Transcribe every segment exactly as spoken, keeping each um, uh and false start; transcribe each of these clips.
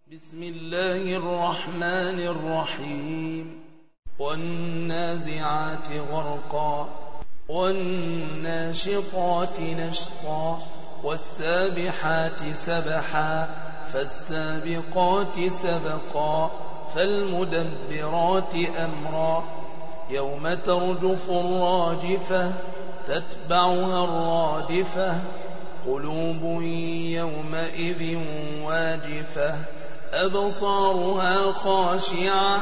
بسم الله الرحمن الرحيم والنازعات غرقا والناشطات نشطا والسابحات سبحا فالسابقات سبقا فالمدبرات أمرا يوم ترجف الراجفة تتبعها الرادفة قلوب يومئذ واجفة أبصارها خاشعة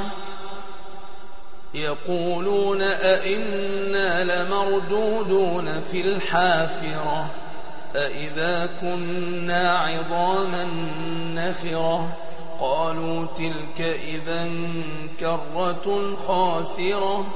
يقولون أئنا لمردودون في الحافرة أئذا كنا عظاما نخرة قالوا تلك إذا كرة خاسرة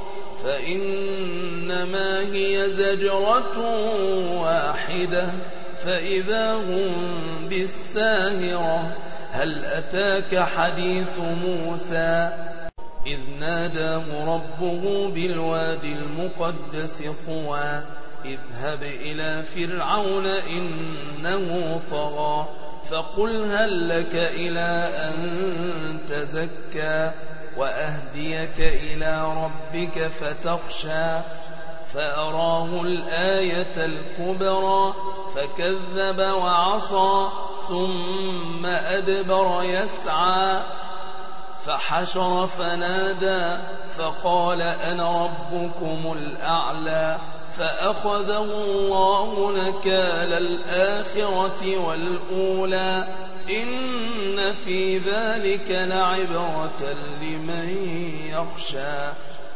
فإنما هي زجرة واحدة فإذا هم بالساهرة هل أتاك حديث موسى إذ ناداه ربه بالوادي المقدس طوى اذهب إلى فرعون إنه طغى فقل هل لك إلى أن تزكى وأهديك إلى ربك فتخشى فأراه الآية الكبرى فكذب وعصى ثم أدبر يسعى فحشر فنادى فقال أنا ربكم الأعلى فأخذه الله نكال الآخرة والأولى إن في ذلك لعبرة لمن يخشى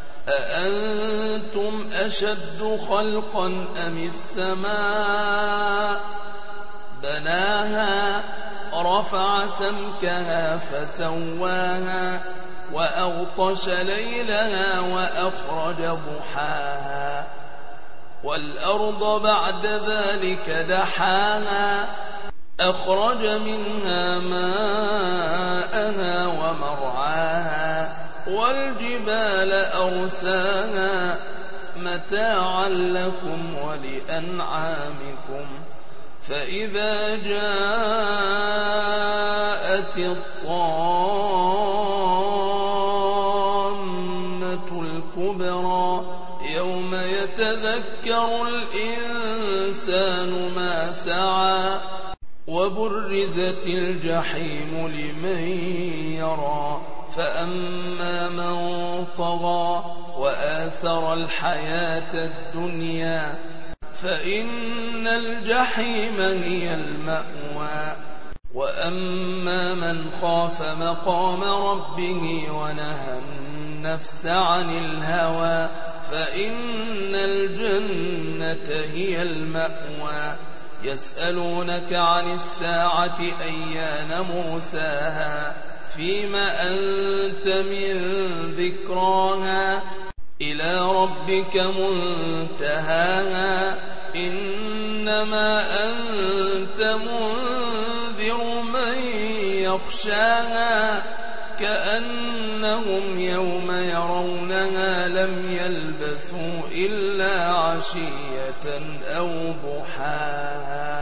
أأنتم أشد خلقا أم السماء بناها رفع سمكها فسواها وأغطش ليلها وأخرج ضحاها والأرض بعد ذلك دحاها أخرج منها ماءها ومرعاها والجبال أرساها متاعا لكم ولأنعامكم فإذا جاءت الطامة الكبرى يوم يتذكر الإنسان ما سعى وبرزت الجحيم لمن يرى فأما من طغى وآثر الحياة الدنيا فإن الجحيم هي المأوى وأما من خاف مقام ربه ونهى النفس عن الهوى فإن الجنة هي المأوى يسألونك عن الساعة أيان مرساها فيما أنت من ذكراها إلى ربك منتهاها إنما أنت منذر من يخشاها كأنهم يوم يرونها لم يلبثوا إلا عشية أو ضحاها.